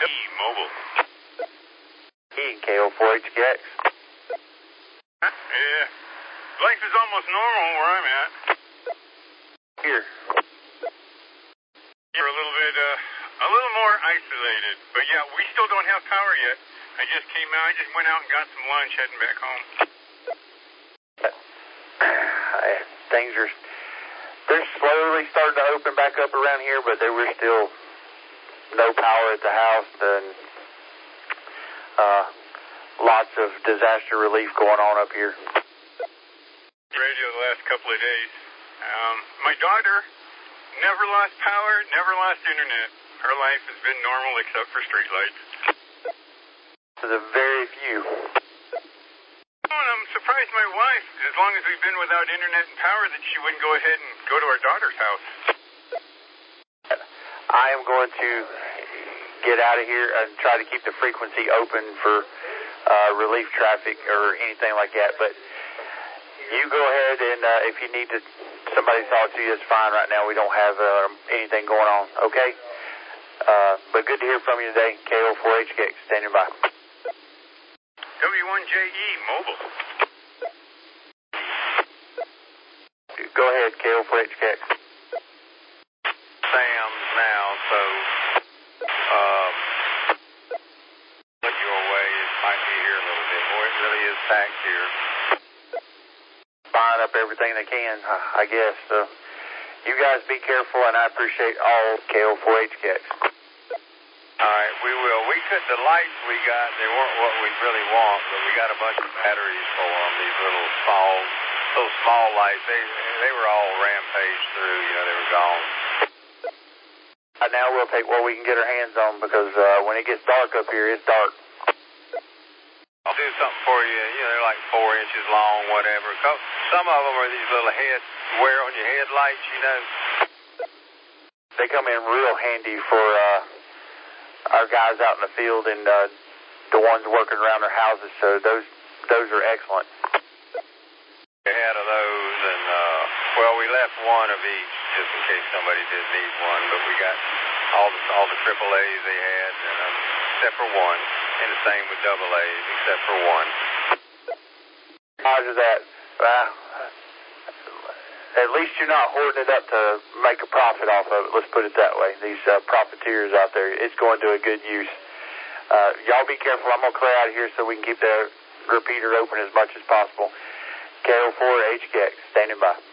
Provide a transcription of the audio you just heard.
Mobile. KO4HKX. Yeah. Life is almost normal where I'm at. Here. You're a little more isolated. But yeah, we still don't have power yet. I just went out and got some lunch heading back home. They're slowly starting to open back up around here, but there was still no power at the house and lots of disaster relief going on up here. Radio the last couple of days. My daughter never lost power, never lost internet. Her life has been normal except for streetlights. To the very few. And I'm surprised my wife, as long as we've been without internet and power, that she wouldn't go ahead and go to our daughter's house. I am going to get out of here and try to keep the frequency open for relief traffic or anything like that. But you go ahead and if you need somebody to talk to you, it's fine right now. We don't have anything going on, okay? But good to hear from you today. KO4HKX, standing by. W1JE Mobile. Go ahead, KO4HKX. Sam's now, so look your way. It might be here a little bit. Boy, it really is packed here. Buying up everything they can, I guess. So you guys be careful, and I appreciate all KO4HKX. All right, we will. The lights we got, they weren't what we really want, but we got a bunch of batteries for them. These little small lights. They were all rampaged through. They were gone. Now we'll take what we can get our hands on because when it gets dark up here, it's dark. I'll do something for you. They're like 4 inches long, whatever. Some of them are these little wear on your headlights, They come in real handy for our guys out in the field and the ones working around their houses. So those are excellent. We had of those, and we left one of each just in case somebody did need one. But we got all the AAAs they had, except for one. And the same with AA's, except for one. Roger that. At least you're not hoarding it up to make a profit off of it. Let's put it that way. These profiteers out there, it's going to a good use. Y'all be careful. I'm going to clear out of here so we can keep the repeater open as much as possible. KO4HKX, standing by.